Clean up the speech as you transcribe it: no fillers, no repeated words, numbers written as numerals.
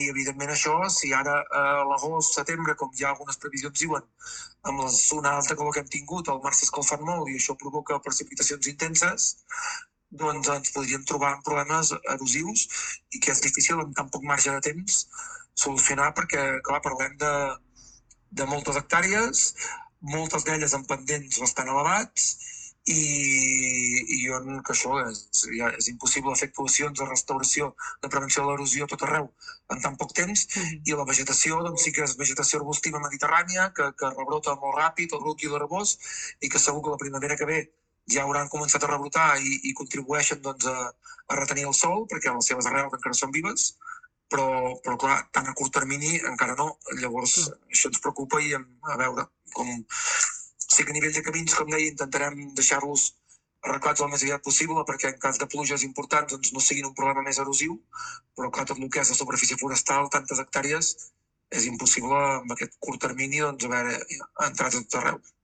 evidentment això, si ara a l'agost, setembre, com ja algunes previsions diuen, amb una alta calor que hem tingut, el mar s'ha escalfat molt i això provoca precipitacions intenses, doncs ens podríem trobar amb problemes erosius i que és difícil amb tan poc marge de temps solucionar perquè, clar, parlem de moltes hectàrees, moltes d'elles amb pendents bastant elevats i que això és impossible fer actuacions de restauració, de prevenció de l'erosió a tot arreu en tan poc temps, i la vegetació doncs sí que és vegetació arbustiva mediterrània que rebrota molt ràpid, el ruc i l'herbós, i que segur que la primavera que ve ja hauran començat a rebrotar i contribueixen doncs, a retenir el sol perquè les seves arrels encara són vives, però clar, tan a curt termini encara no. Llavors això ens preocupa i a veure com... Sí que a nivell de camins, com deia, intentarem deixar-los arreglats el més aviat possible perquè en cas de pluges importants doncs, no siguin un problema més erosiu, però clar, tot el que és la superfície forestal, tantes hectàrees, és impossible amb aquest curt termini doncs, haver entrat a tot arreu.